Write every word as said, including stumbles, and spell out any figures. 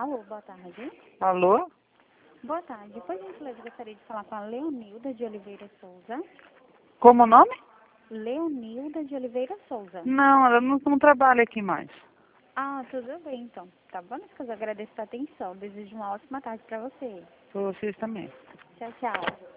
Alô, boa tarde. Alô? Boa tarde. Por gentileza, gostaria de falar com a Leonilda de Oliveira Souza. Como o nome? Leonilda de Oliveira Souza. Não, ela não, não trabalha aqui mais. Ah, tudo bem, então. Tá bom, eu agradeço a atenção. Desejo uma ótima tarde para você. Pra vocês também. Tchau, tchau.